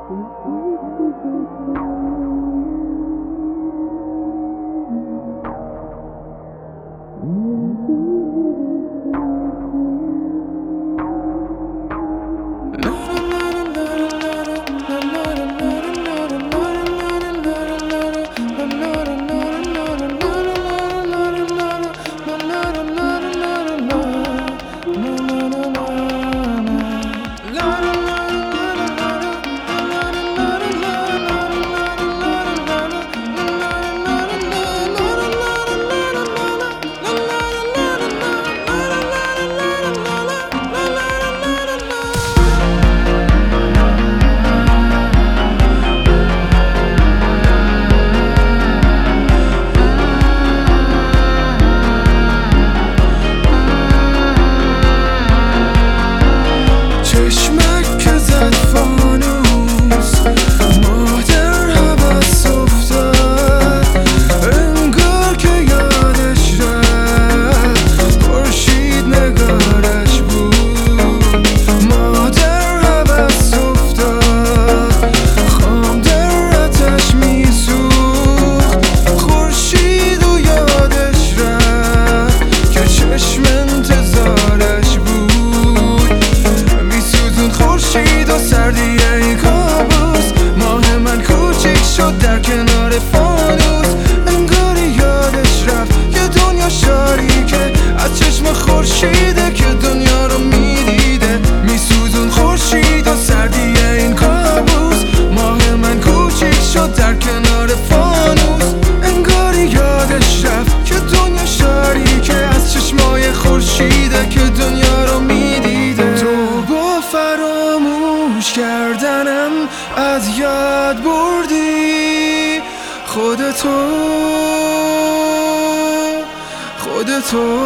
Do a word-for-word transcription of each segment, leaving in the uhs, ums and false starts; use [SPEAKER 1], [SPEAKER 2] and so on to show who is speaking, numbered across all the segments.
[SPEAKER 1] خورشیده که دنیا رو میدیده، میسوزون خورشید و سردی این کابوس. ماه من کوچیک شد در کنار فانوس، انگاری یادش رفت که دنیا شاریکه از چشمای خورشیده که دنیا رو میدیده. تو با فراموش کردنم از یاد بردی خودتو، خودتو.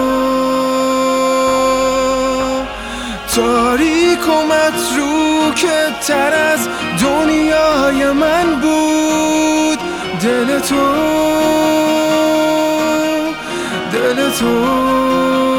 [SPEAKER 1] تاریک و متروکه تر از دنیای من بود دل تو، دل تو.